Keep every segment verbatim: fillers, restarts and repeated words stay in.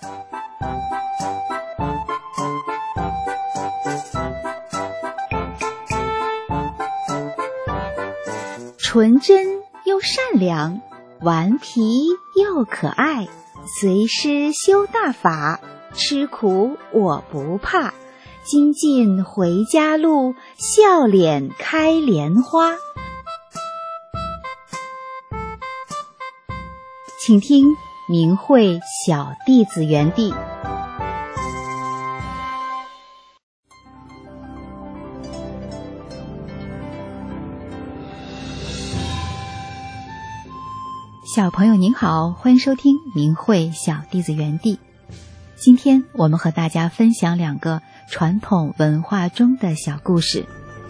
纯真又善良，顽皮又可爱，随师修大法，吃苦我不怕，精进回家路，笑脸开莲花。请听明慧小弟子园地。小朋友您好，欢迎收听明慧小弟子园地。今天我们和大家分享两个传统文化中的小故事。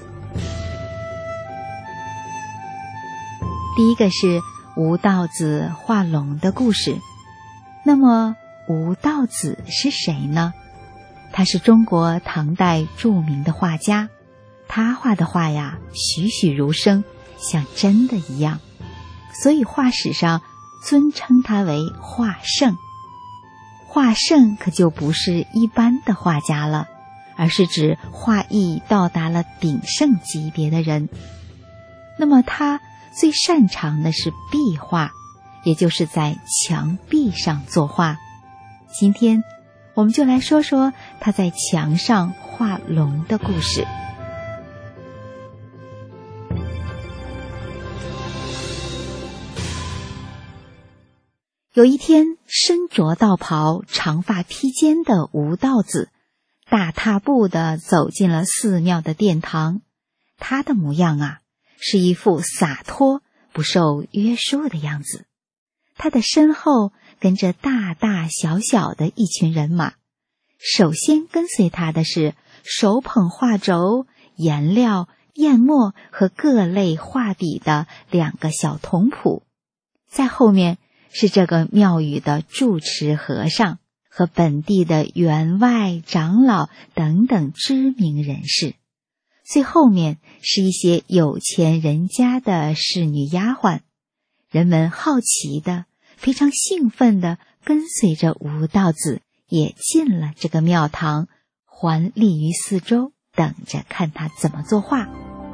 第一个是吴道子画龙的故事。那么吴道子是谁呢？他是中国唐代著名的画家，他画的画呀栩栩如生，像真的一样，所以画史上尊称他为画圣。画圣可就不是一般的画家了，而是指画艺到达了鼎盛级别的人。那么他最擅长的是壁画，也就是在墙壁上作画。今天我们就来说说他在墙上画龙的故事。有一天，身着道袍、长发披肩的吴道子大踏步地走进了寺庙的殿堂。他的模样啊，是一副洒脱不受约束的样子。他的身后跟着大大小小的一群人马。首先跟随他的是手捧画轴、颜料、砚墨和各类画笔的两个小童仆。在后面是这个庙宇的住持和尚和本地的员外、长老等等知名人士。最后面是一些有钱人家的侍女丫鬟。人们好奇的、非常兴奋的跟随着吴道子也进了这个庙堂，环立于四周，等着看他怎么作画。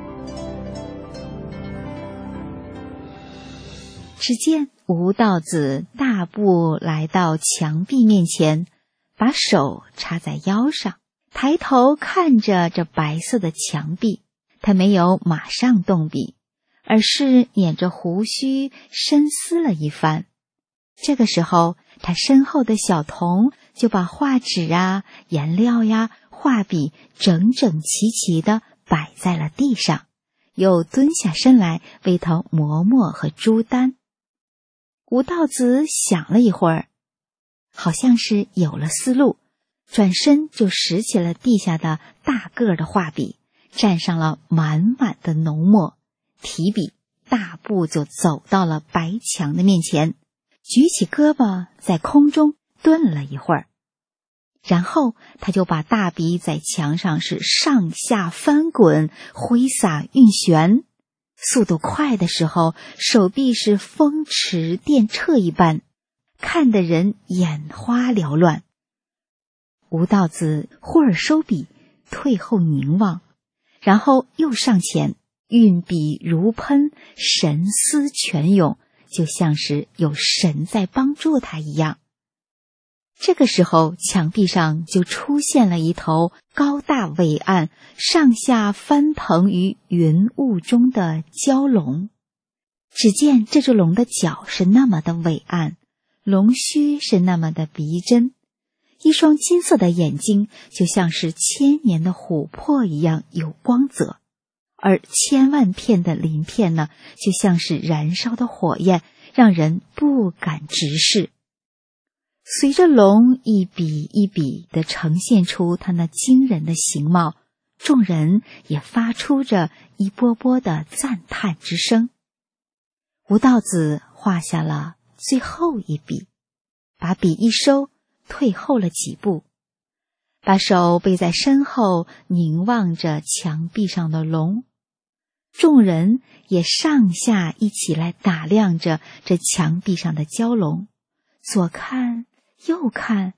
只见吴道子大步来到墙壁面前，把手插在腰上，抬头看着这白色的墙壁。他没有马上动笔，而是捻着胡须深思了一番。这个时候，他身后的小童就把画纸啊、颜料呀、画笔整整齐齐地摆在了地上，又蹲下身来为他磨墨和朱丹。吴道子想了一会儿，好像是有了思路，转身就拾起了地下的大个的画笔，蘸上了满满的浓墨，提笔大步就走到了白墙的面前，举起胳膊在空中顿了一会儿，然后他就把大笔在墙上是上下翻滚，挥洒运旋。速度快的时候，手臂是风驰电掣一般，看得人眼花缭乱。吴道子忽而收笔，退后凝望，然后又上前，运笔如喷，神思泉涌，就像是有神在帮助他一样。这个时候，墙壁上就出现了一头高大伟岸、上下翻腾于云雾中的蛟龙。只见这只龙的角是那么的伟岸，龙须是那么的逼真，一双金色的眼睛就像是千年的琥珀一样有光泽，而千万片的鳞片呢，就像是燃烧的火焰，让人不敢直视。随着龙一笔一笔地呈现出它那惊人的形貌，众人也发出着一波波的赞叹之声。吴道子画下了最后一笔，把笔一收，退后了几步，把手背在身后，凝望着墙壁上的龙。众人也上下一起来打量着这墙壁上的蛟龙，左看右看，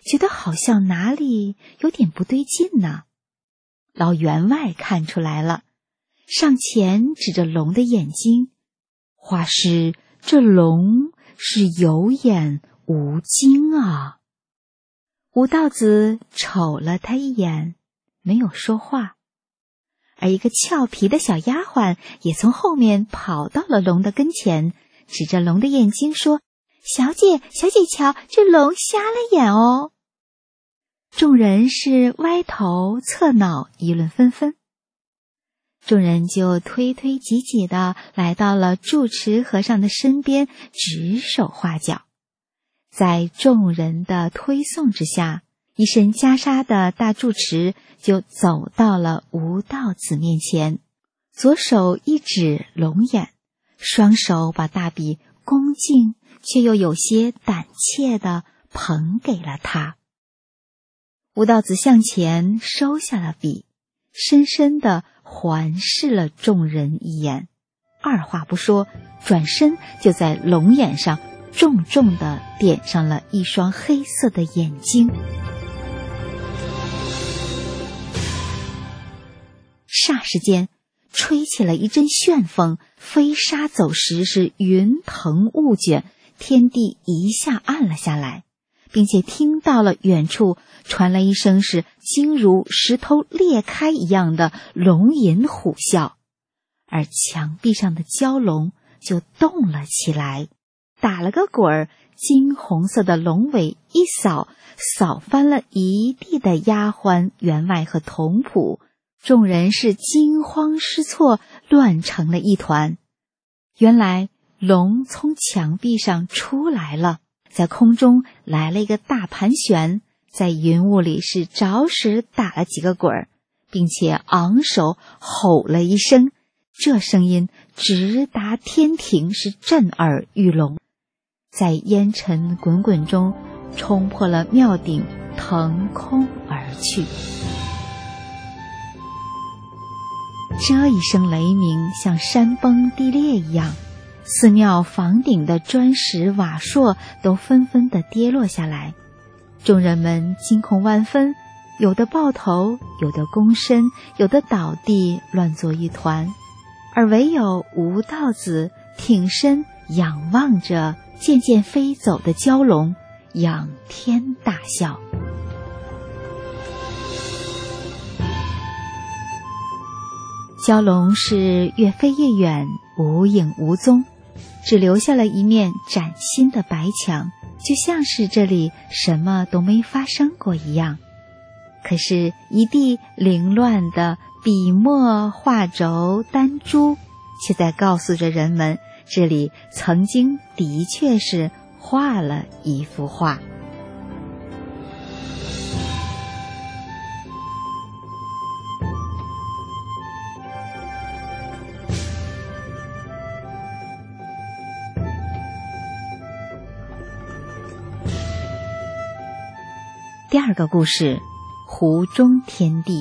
觉得好像哪里有点不对劲呢。老员外看出来了，上前指着龙的眼睛，画师，这龙是有眼无睛啊。吴道子瞅了他一眼，没有说话。而一个俏皮的小丫鬟也从后面跑到了龙的跟前，指着龙的眼睛说：“小姐，小姐瞧，这龙瞎了眼哦。”众人是歪头侧脑，议论纷纷。众人就推推挤挤地来到了住持和尚的身边，指手画脚。在众人的推送之下，一身袈裟的大住持就走到了吴道子面前，左手一指龙眼，双手把大笔恭敬却又有些胆怯地捧给了他。吴道子向前收下了笔，深深地环视了众人一眼，二话不说，转身就在龙眼上重重地点上了一双黑色的眼睛。霎时间，吹起了一阵旋风，飞沙走石，是云腾雾卷，天地一下暗了下来，并且听到了远处传来一声是惊如石头裂开一样的龙吟虎啸，而墙壁上的蛟龙就动了起来，打了个滚儿，金红色的龙尾一扫，扫翻了一地的丫鬟、员外和童仆。众人是惊慌失措，乱成了一团。原来龙从墙壁上出来了，在空中来了一个大盘旋，在云雾里是着实打了几个滚儿，并且昂首吼了一声，这声音直达天庭，是震耳欲聋，在烟尘滚滚中冲破了庙顶，腾空而去。这一声雷鸣像山崩地裂一样，寺庙房顶的砖石瓦硕都纷纷地跌落下来，众人们惊恐万分，有的抱头，有的躬身，有的倒地，乱作一团，而唯有吴道子挺身仰望着渐渐飞走的蛟龙，仰天大笑。蛟龙是越飞越远，无影无踪，只留下了一面崭新的白墙，就像是这里什么都没发生过一样。可是一地凌乱的笔墨画轴丹珠，却在告诉着人们，这里曾经的确是画了一幅画。第二个故事，湖中天地。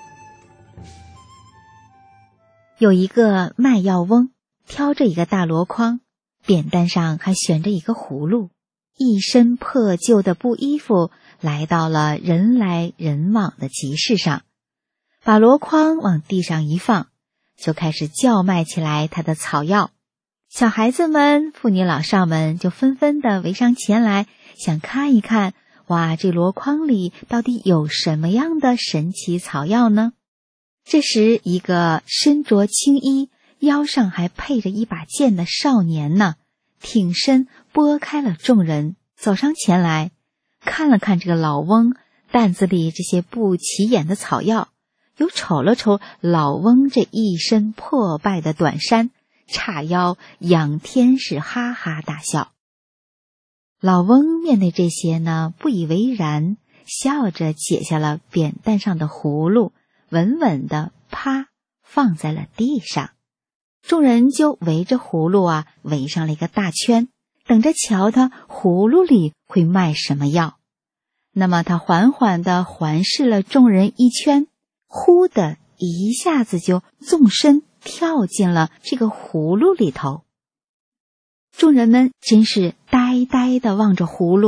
有一个卖药翁，挑着一个大箩筐，扁担上还悬着一个葫芦，一身破旧的布衣服，来到了人来人往的集市上，把箩筐往地上一放，就开始叫卖起来他的草药。小孩子们、妇女老少们就纷纷地围上前来，想看一看，哇，这箩筐里到底有什么样的神奇草药呢？这时，一个身着青衣，腰上还配着一把剑的少年呢，挺身拨开了众人，走上前来，看了看这个老翁担子里这些不起眼的草药，又瞅了瞅老翁这一身破败的短衫，叉腰仰天是哈哈大笑。老翁面对这些呢，不以为然，笑着解下了扁担上的葫芦，稳稳地啪放在了地上。众人就围着葫芦啊围上了一个大圈，等着瞧他葫芦里会卖什么药。那么他缓缓地环视了众人一圈，忽的一下子就纵身跳进了这个葫芦里头。众人们真是呆呆地望着葫芦，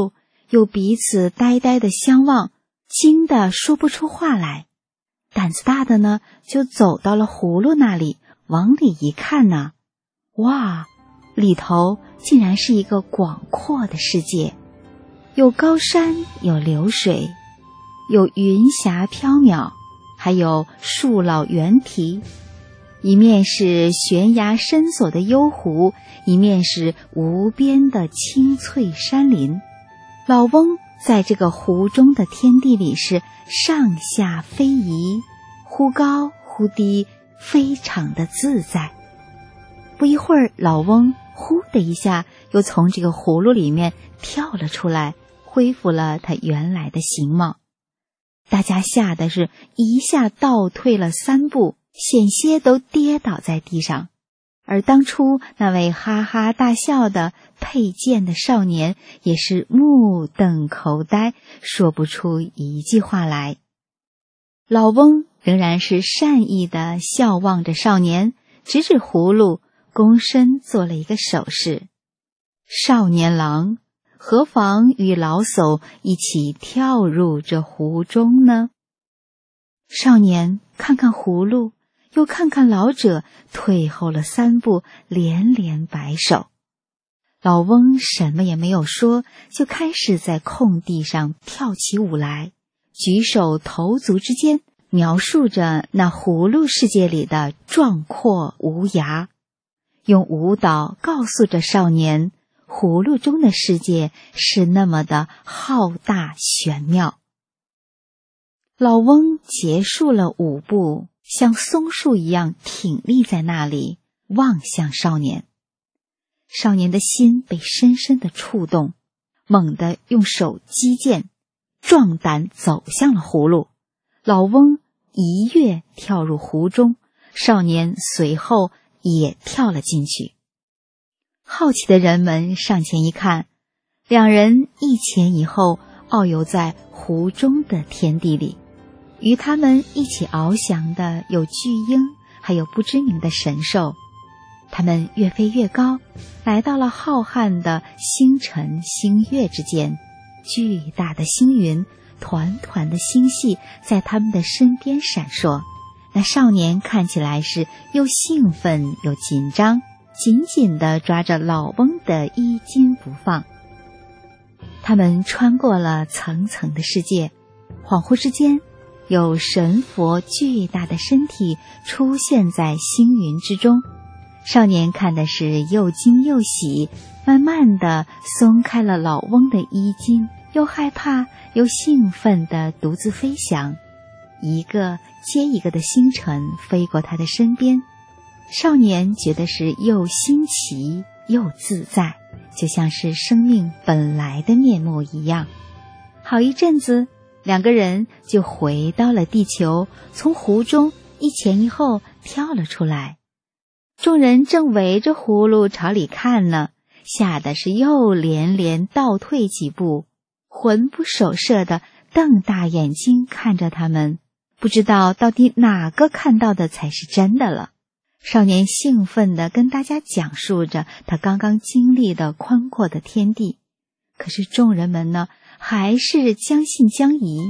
又彼此呆呆地相望，惊得说不出话来。胆子大的呢，就走到了葫芦那里，往里一看呢，哇，里头竟然是一个广阔的世界，有高山，有流水，有云霞飘渺，还有树老猿啼。一面是悬崖深锁的幽湖，一面是无边的青翠山林。老翁在这个湖中的天地里是上下飞移，忽高忽低，非常的自在。不一会儿，老翁呼的一下又从这个葫芦里面跳了出来，恢复了他原来的形貌。大家吓得是一下倒退了三步，险些都跌倒在地上。而当初那位哈哈大笑的佩剑的少年也是目瞪口呆，说不出一句话来。老翁仍然是善意地笑望着少年，指指葫芦，躬身做了一个手势。少年郎，何妨与老叟一起跳入这湖中呢？少年看看葫芦，又看看老者，退后了三步，连连摆手。老翁什么也没有说，就开始在空地上跳起舞来，举手投足之间描述着那葫芦世界里的壮阔无涯，用舞蹈告诉着少年，葫芦中的世界是那么的浩大玄妙。老翁结束了舞步，像松树一样挺立在那里，望向少年。少年的心被深深的触动，猛地用手击剑，壮胆走向了葫芦。老翁一跃跳入湖中，少年随后也跳了进去。好奇的人们上前一看，两人一前一后遨游在湖中的天地里。与他们一起翱翔的有巨鹰，还有不知名的神兽。他们越飞越高，来到了浩瀚的星辰星月之间，巨大的星云，团团的星系在他们的身边闪烁。那少年看起来是又兴奋又紧张，紧紧地抓着老翁的衣襟不放。他们穿过了层层的世界，恍惚之间，有神佛巨大的身体出现在星云之中。少年看的是又惊又喜，慢慢地松开了老翁的衣襟，又害怕又兴奋地独自飞翔。一个接一个的星辰飞过他的身边，少年觉得是又新奇又自在，就像是生命本来的面目一样。好一阵子，两个人就回到了地球，从湖中一前一后跳了出来。众人正围着葫芦朝里看呢，吓得是又连连倒退几步，魂不守舍的瞪大眼睛看着他们，不知道到底哪个看到的才是真的了。少年兴奋地跟大家讲述着他刚刚经历的宽阔的天地，可是众人们呢，还是将信将疑。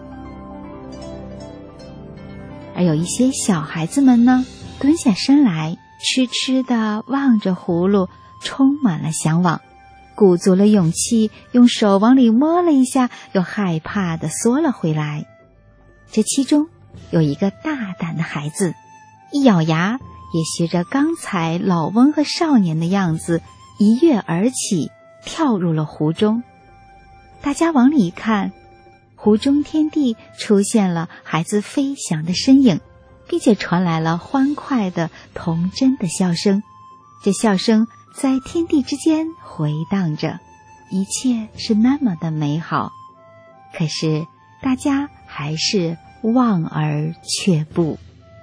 而有一些小孩子们呢，蹲下身来，痴痴地望着葫芦，充满了向往，鼓足了勇气，用手往里摸了一下，又害怕地缩了回来。这其中有一个大胆的孩子，一咬牙，也学着刚才老翁和少年的样子，一跃而起，跳入了湖中。大家往里一看，湖中天地出现了孩子飞翔的身影，并且传来了欢快的童真的笑声。这笑声在天地之间回荡着，一切是那么的美好。可是大家还是望而却步。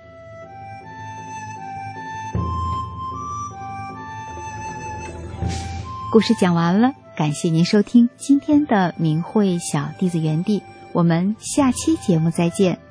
故事讲完了，感谢您收听今天的明慧小弟子园地，我们下期节目再见。